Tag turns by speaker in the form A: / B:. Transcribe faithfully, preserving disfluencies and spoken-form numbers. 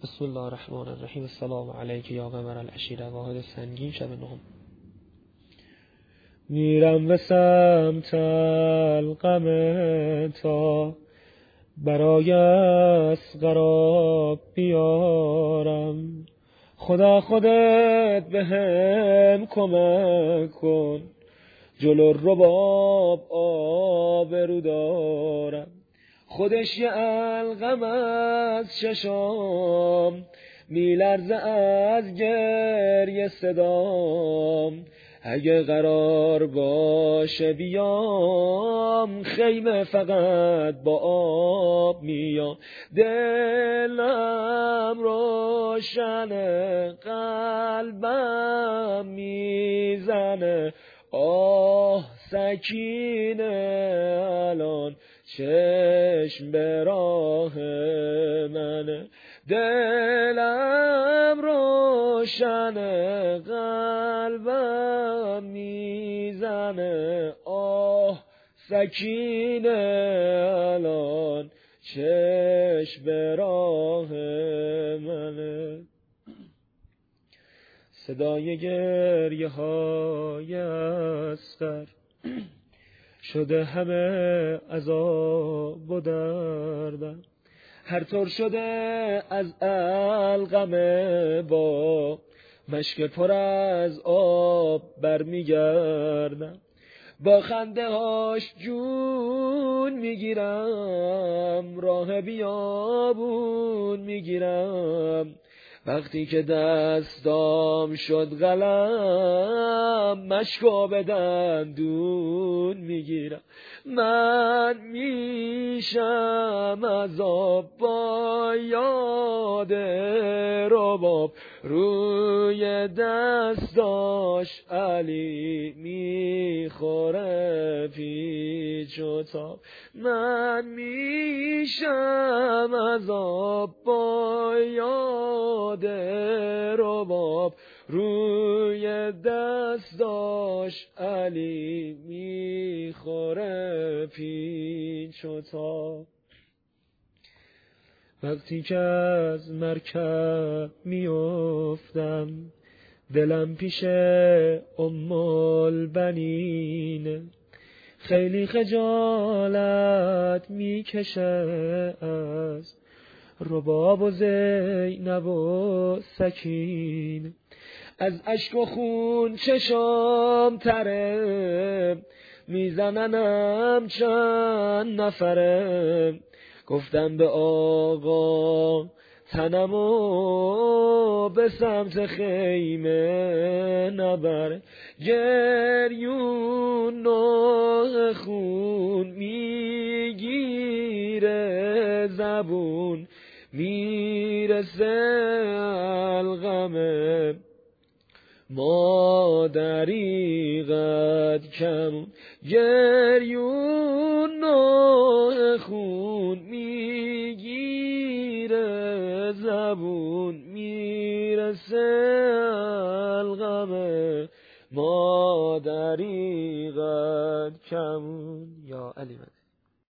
A: بسم الله الرحمن الرحیم. السلام علیک یا قمر العشیر واحد سنگین شب نهم. میرم به سمت القم تا برای اسقرا بیارم. خدا خودت به هم کمک کن، جلو رباب آبرو دارم. خودش یه القم از چشام، میلرزه از گریه صدام. اگه قرار باشه بیام، خیمه فقط با آب میام. دلم روشنه، قلبم میزنه، آه سکینه الان چشم به راه منه. دلم روشنه، قلبم میزنه، آه سکینه الان چشم به راه منه. صدای گریه های اصغر شده همه عذاب و دردم. هر طور شده از القم با مشک پر از آب برمیگردم. با خنده هاش جون میگیرم، راه بیابون میگیرم. وقتی که دستام شد قلم، مشکو به دندون میگیرم. من میشم از آب با یاد رباب، روی دستاش علی میخوره پیچ و تاب. من میشم از آب با یاد رباب، روی دستاش علی میخوره پیچ و تاب. وقتی که از مرکب میافتم، دلم پیش ام البنینه. خیلی خجالت میکشه از رباب و زینب و سکینه. از اشک و خون چشام تره، میزننم چند نفره. گفتم به آقا تنمو به سمت خیمه نبره. گریون نوح خون میگیره زبون، میرسه القمه مادری قد کمون. گریون نوح خون میگیره زبون، میرسه القمه مادری قد کمون. یا علی من.